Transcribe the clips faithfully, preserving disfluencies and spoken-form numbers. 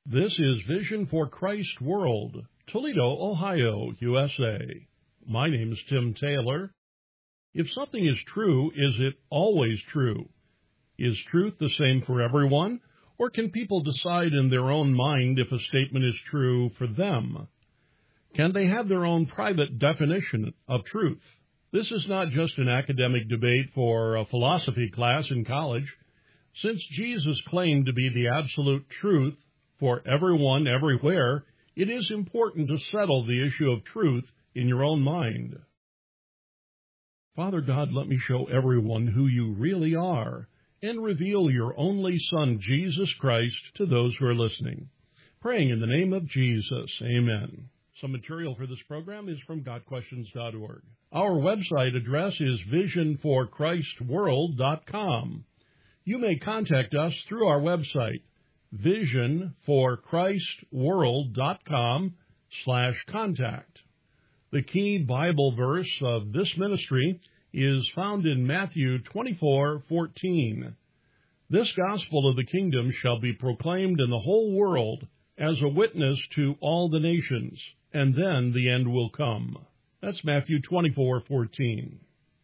This is Vision for Christ World, Toledo, Ohio, U S A. My name is Tim Taylor. If something is true, is it always true? Is truth the same for everyone, or can people decide in their own mind if a statement is true for them? Can they have their own private definition of truth? This is not just an academic debate for a philosophy class in college. Since Jesus claimed to be the absolute truth for everyone, everywhere, it is important to settle the issue of truth in your own mind. Father God, let me show everyone who you really are and reveal your only Son, Jesus Christ, to those who are listening. Praying in the name of Jesus, amen. Some material for this program is from got questions dot org. Our website address is vision for christ world dot com. You may contact us through our website, vision for christ world dot com slash contact. The key Bible verse of this ministry is found in Matthew twenty-four fourteen. This gospel of the kingdom shall be proclaimed in the whole world as a witness to all the nations, and then the end will come. That's Matthew twenty-four fourteen.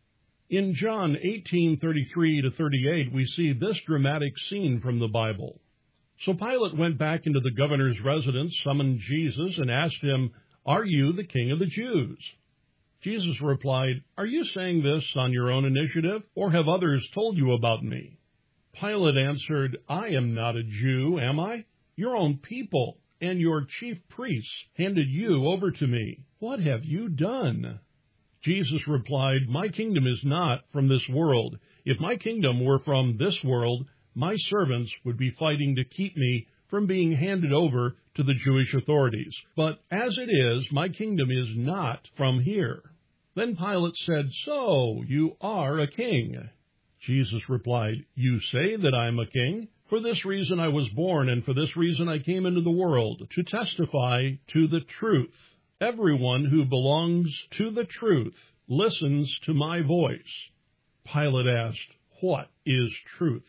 In John eighteen thirty-three to thirty-eight, we see this dramatic scene from the Bible. So Pilate went back into the governor's residence, summoned Jesus, and asked him, "Are you the king of the Jews?" Jesus replied, "Are you saying this on your own initiative, or have others told you about me?" Pilate answered, "I am not a Jew, am I? Your own people and your chief priests handed you over to me. What have you done?" Jesus replied, "My kingdom is not from this world. If my kingdom were from this world, my servants would be fighting to keep me from being handed over to the Jewish authorities. But as it is, my kingdom is not from here." Then Pilate said, "So you are a king?" Jesus replied, "You say that I am a king? For this reason I was born, and for this reason I came into the world, to testify to the truth. Everyone who belongs to the truth listens to my voice." Pilate asked, "What is truth?"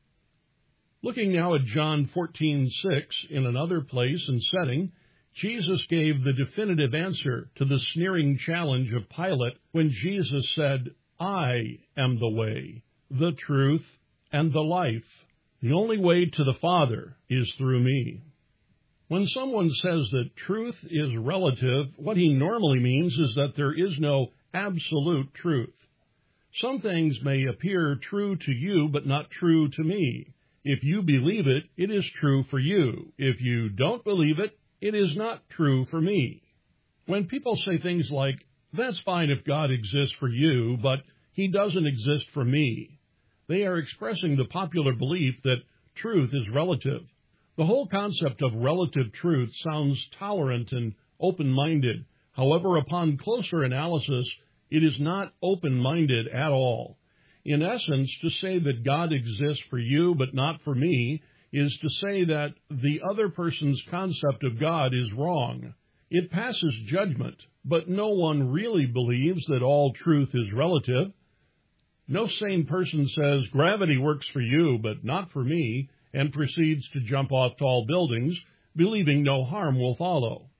Looking now at John fourteen six, in another place and setting, Jesus gave the definitive answer to the sneering challenge of Pilate when Jesus said, "I am the way, the truth, and the life. The only way to the Father is through me." When someone says that truth is relative, what he normally means is that there is no absolute truth. Some things may appear true to you, but not true to me. If you believe it, it is true for you. If you don't believe it, it is not true for me. When people say things like, "That's fine if God exists for you, but he doesn't exist for me," they are expressing the popular belief that truth is relative. The whole concept of relative truth sounds tolerant and open-minded. However, upon closer analysis, it is not open-minded at all. In essence, to say that God exists for you but not for me is to say that the other person's concept of God is wrong. It passes judgment, but no one really believes that all truth is relative. No sane person says, "Gravity works for you but not for me," and proceeds to jump off tall buildings, believing no harm will follow.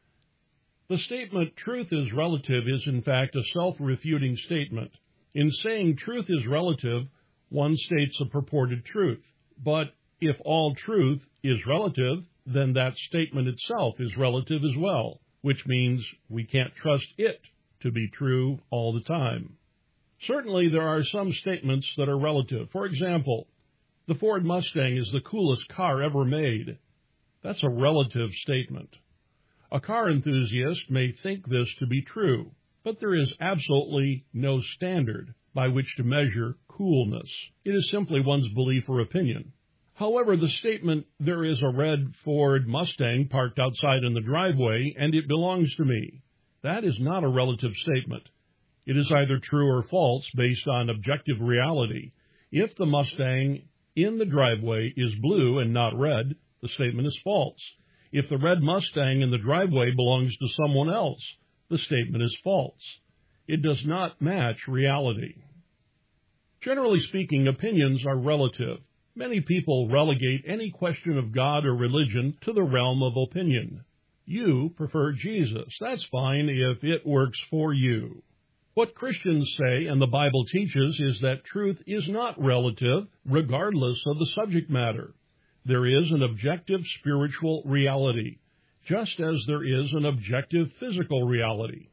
The statement, "truth is relative," is in fact a self-refuting statement. In saying truth is relative, one states a purported truth. But if all truth is relative, then that statement itself is relative as well, which means we can't trust it to be true all the time. Certainly there are some statements that are relative. For example, the Ford Mustang is the coolest car ever made. That's a relative statement. A car enthusiast may think this to be true, but there is absolutely no standard by which to measure coolness. It is simply one's belief or opinion. However, the statement, "There is a red Ford Mustang parked outside in the driveway, and it belongs to me," that is not a relative statement. It is either true or false based on objective reality. If the Mustang in the driveway is blue and not red, the statement is false. If the red Mustang in the driveway belongs to someone else, the statement is false. It does not match reality. Generally speaking, opinions are relative. Many people relegate any question of God or religion to the realm of opinion. You prefer Jesus. That's fine if it works for you. What Christians say and the Bible teaches is that truth is not relative, regardless of the subject matter. There is an objective spiritual reality, just as there is an objective physical reality.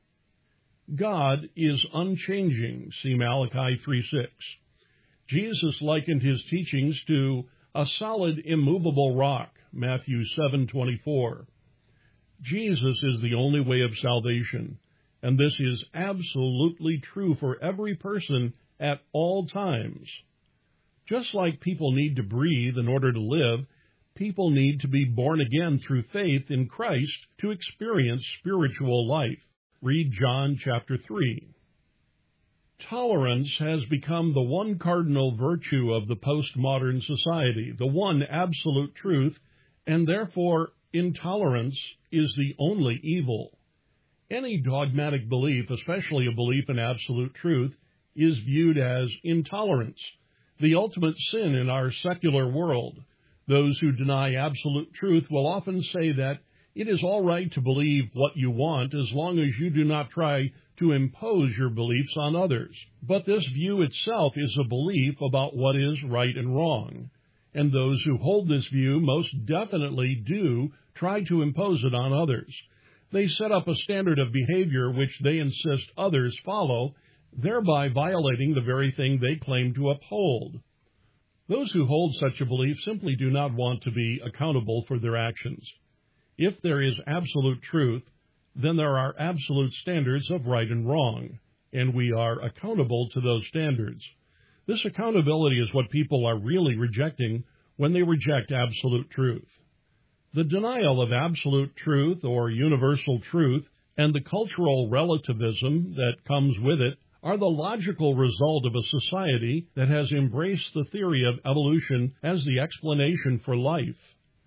God is unchanging, see Malachi three six. Jesus likened his teachings to a solid, immovable rock, Matthew seven twenty-four. Jesus is the only way of salvation, and this is absolutely true for every person at all times. Just like people need to breathe in order to live, people need to be born again through faith in Christ to experience spiritual life. Read John chapter three. Tolerance has become the one cardinal virtue of the postmodern society, the one absolute truth, and therefore intolerance is the only evil. Any dogmatic belief, especially a belief in absolute truth, is viewed as intolerance, the ultimate sin in our secular world. Those who deny absolute truth will often say that it is all right to believe what you want as long as you do not try to impose your beliefs on others. But this view itself is a belief about what is right and wrong, and those who hold this view most definitely do try to impose it on others. They set up a standard of behavior which they insist others follow, thereby violating the very thing they claim to uphold. Those who hold such a belief simply do not want to be accountable for their actions. If there is absolute truth, then there are absolute standards of right and wrong, and we are accountable to those standards. This accountability is what people are really rejecting when they reject absolute truth. The denial of absolute truth or universal truth and the cultural relativism that comes with it are the logical result of a society that has embraced the theory of evolution as the explanation for life.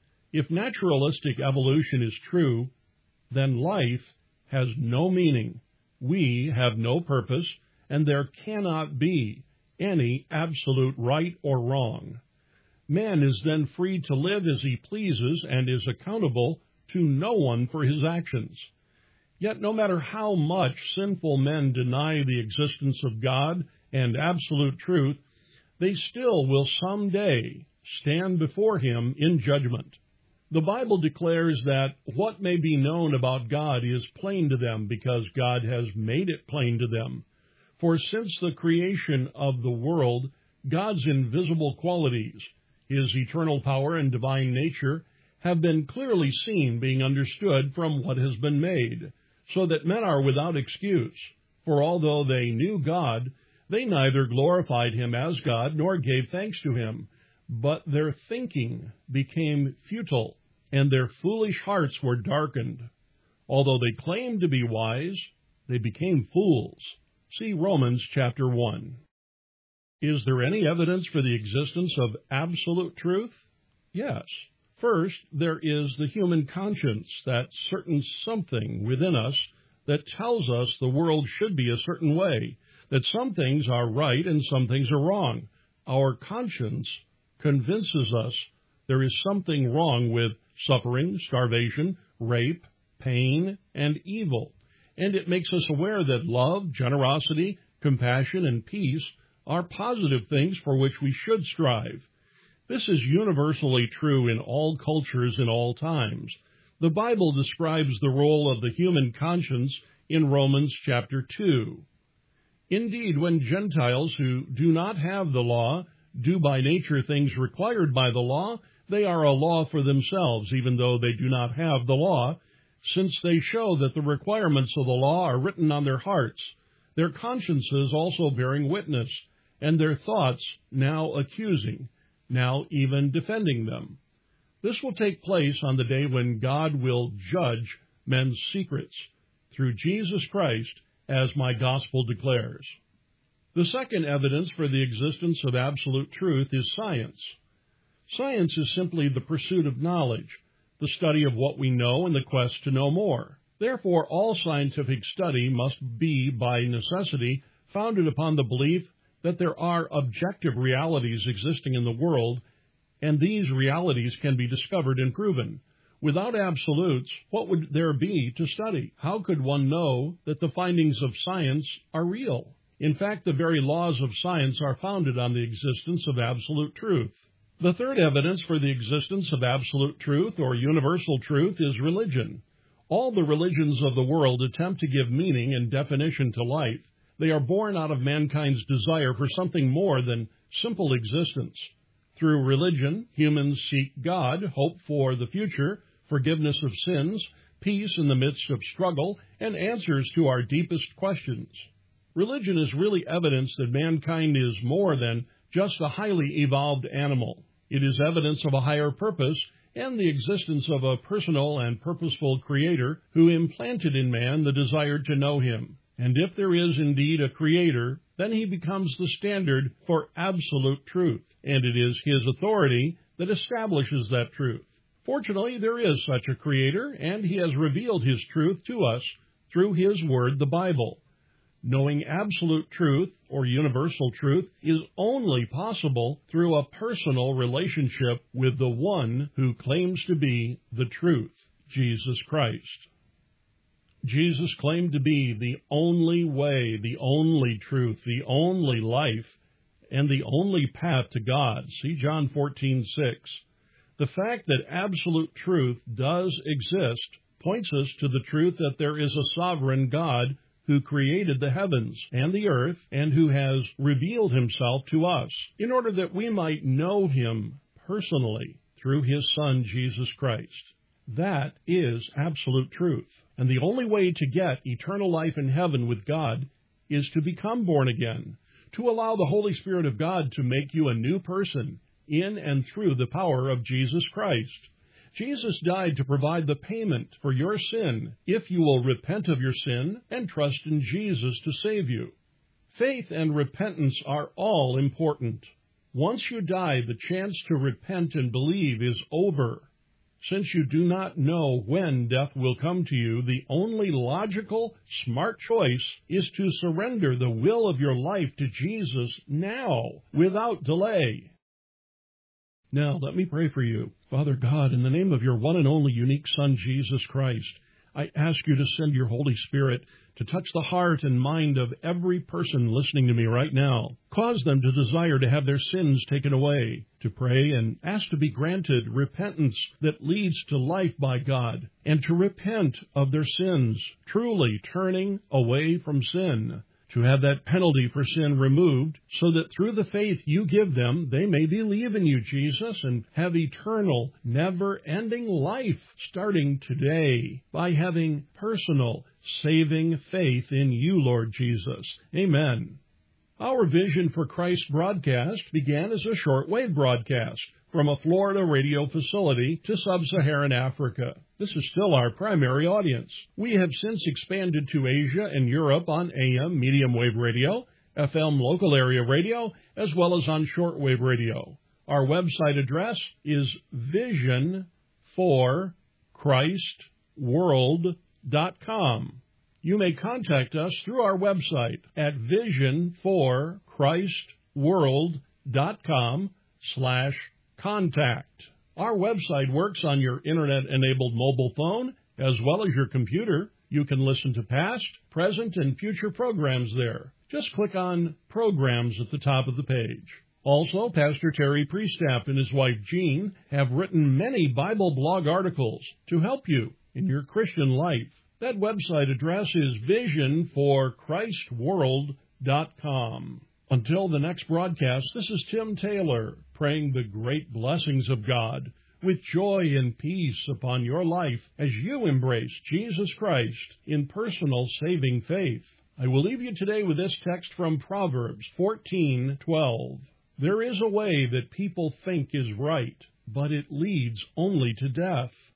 If naturalistic evolution is true, then life has no meaning, we have no purpose, and there cannot be any absolute right or wrong. Man is then free to live as he pleases and is accountable to no one for his actions. Yet no matter how much sinful men deny the existence of God and absolute truth, they still will someday stand before him in judgment. The Bible declares that what may be known about God is plain to them because God has made it plain to them. For since the creation of the world, God's invisible qualities, his eternal power and divine nature, have been clearly seen, being understood from what has been made, so that men are without excuse. For although they knew God, they neither glorified him as God nor gave thanks to him, but their thinking became futile, and their foolish hearts were darkened. Although they claimed to be wise, they became fools. See Romans chapter one. Is there any evidence for the existence of absolute truth? Yes. First, there is the human conscience, that certain something within us that tells us the world should be a certain way, that some things are right and some things are wrong. Our conscience convinces us there is something wrong with suffering, starvation, rape, pain, and evil, and it makes us aware that love, generosity, compassion, and peace are positive things for which we should strive. This is universally true in all cultures in all times. The Bible describes the role of the human conscience in Romans chapter two. Indeed, when Gentiles who do not have the law do by nature things required by the law, they are a law for themselves, even though they do not have the law, since they show that the requirements of the law are written on their hearts, their consciences also bearing witness, and their thoughts now accusing, now even defending them. This will take place on the day when God will judge men's secrets through Jesus Christ, as my gospel declares. The second evidence for the existence of absolute truth is science. Science is simply the pursuit of knowledge, the study of what we know and the quest to know more. Therefore, all scientific study must be, by necessity, founded upon the belief that there are objective realities existing in the world and these realities can be discovered and proven. Without absolutes, what would there be to study? How could one know that the findings of science are real? In fact, the very laws of science are founded on the existence of absolute truth. The third evidence for the existence of absolute truth or universal truth is religion. All the religions of the world attempt to give meaning and definition to life. They are born out of mankind's desire for something more than simple existence. Through religion, humans seek God, hope for the future, forgiveness of sins, peace in the midst of struggle, and answers to our deepest questions. Religion is really evidence that mankind is more than just a highly evolved animal. It is evidence of a higher purpose and the existence of a personal and purposeful Creator who implanted in man the desire to know Him. And if there is indeed a Creator, then He becomes the standard for absolute truth, and it is His authority that establishes that truth. Fortunately, there is such a Creator, and He has revealed His truth to us through His Word, the Bible. Knowing absolute truth, or universal truth, is only possible through a personal relationship with the one who claims to be the truth, Jesus Christ. Jesus claimed to be the only way, the only truth, the only life, and the only path to God. See John fourteen six. The fact that absolute truth does exist points us to the truth that there is a sovereign God who created the heavens and the earth, and who has revealed Himself to us in order that we might know Him personally through His Son, Jesus Christ. That is absolute truth. And the only way to get eternal life in heaven with God is to become born again, to allow the Holy Spirit of God to make you a new person in and through the power of Jesus Christ. Jesus died to provide the payment for your sin if you will repent of your sin and trust in Jesus to save you. Faith and repentance are all important. Once you die, the chance to repent and believe is over. Since you do not know when death will come to you, the only logical, smart choice is to surrender the will of your life to Jesus now, without delay. Now, let me pray for you. Father God, in the name of your one and only unique Son, Jesus Christ, I ask you to send your Holy Spirit to touch the heart and mind of every person listening to me right now. Cause them to desire to have their sins taken away, to pray and ask to be granted repentance that leads to life by God, and to repent of their sins, truly turning away from sin, to have that penalty for sin removed, so that through the faith you give them, they may believe in you, Jesus, and have eternal, never-ending life starting today by having personal, saving faith in you, Lord Jesus. Amen. Our Vision for Christ broadcast began as a shortwave broadcast from a Florida radio facility to sub-Saharan Africa. This is still our primary audience. We have since expanded to Asia and Europe on A M medium wave radio, F M local area radio, as well as on shortwave radio. Our website address is vision for christ world dot com. You may contact us through our website at vision for christ world dot com slash contact. Our website works on your internet-enabled mobile phone as well as your computer. You can listen to past, present, and future programs there. Just click on Programs at the top of the page. Also, Pastor Terry Priestap and his wife Jean have written many Bible blog articles to help you in your Christian life. That website address is vision for christ world dot com. Until the next broadcast, this is Tim Taylor, praying the great blessings of God with joy and peace upon your life as you embrace Jesus Christ in personal saving faith. I will leave you today with this text from Proverbs fourteen twelve. There is a way that people think is right, but it leads only to death.